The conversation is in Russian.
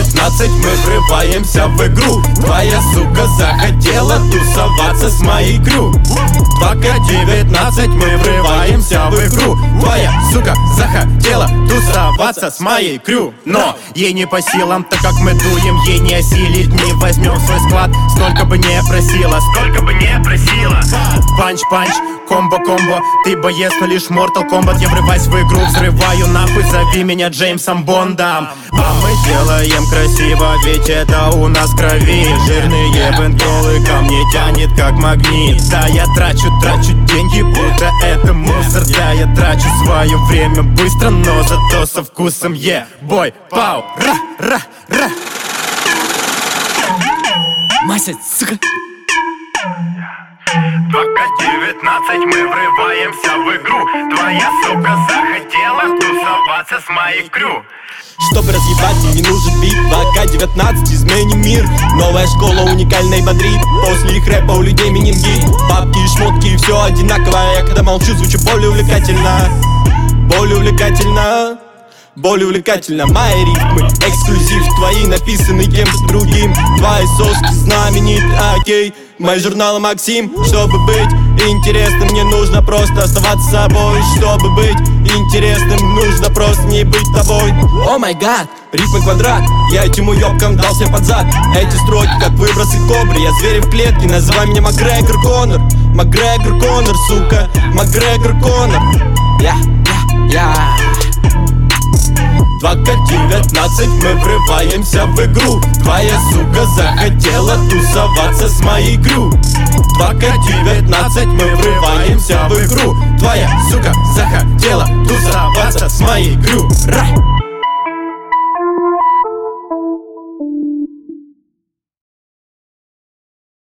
2К19 мы врываемся в игру. Твоя сука захотела тусоваться с моей крю. 2К19 мы врываемся в игру. Твоя сука захотела тусоваться с моей крю. Но ей не по силам, так как мы дуем, ей не осилить. Не возьмем в свой склад, сколько бы не просила, сколько бы не просила. Панч-панч, комбо-комбо, ты боец, но лишь Mortal Kombat. Я врываюсь в игру, взрываю нахуй, зови меня Джеймсом Бондом. А мы делаем красиво, ведь это у нас в крови. Жирные бенколы ко мне тянет как магнит. Да, я трачу деньги, будто это мусор. Да, я трачу свое время быстро, но зато со вкусом. Бой, пау, ра. Мася, сука. 2К19 мы врываемся в игру. Твоя сука захотела тусоваться с моей крю. Чтобы разъебать, ей не нужен бит. 2К19 изменим мир. Новая школа уникальной бодрит. После их рэпа у людей менингит. Бабки и шмотки и все одинаковое. Я когда молчу, звучу более увлекательно. Более увлекательно. Более увлекательно мои рифмы. Эксклюзив твои написаны кем-то другим. Твои соски знамениты, окей. Мои журналы Максим. Чтобы быть интересным, мне нужно просто оставаться собой. Чтобы быть интересным, нужно просто не быть тобой. О май гад, рифмы квадрат. Я этим уёбкам дал себе под зад. Эти строки как выбросы кобры. Я зверь в клетке, называй меня Макгрегор Коннор. Макгрегор Коннор, сука, Макгрегор Коннор. Я 2К19 мы врываемся в игру. Твоя сука захотела тусоваться с моей крю. 2К19 мы врываемся в игру. Твоя сука захотела тусоваться с моей крю.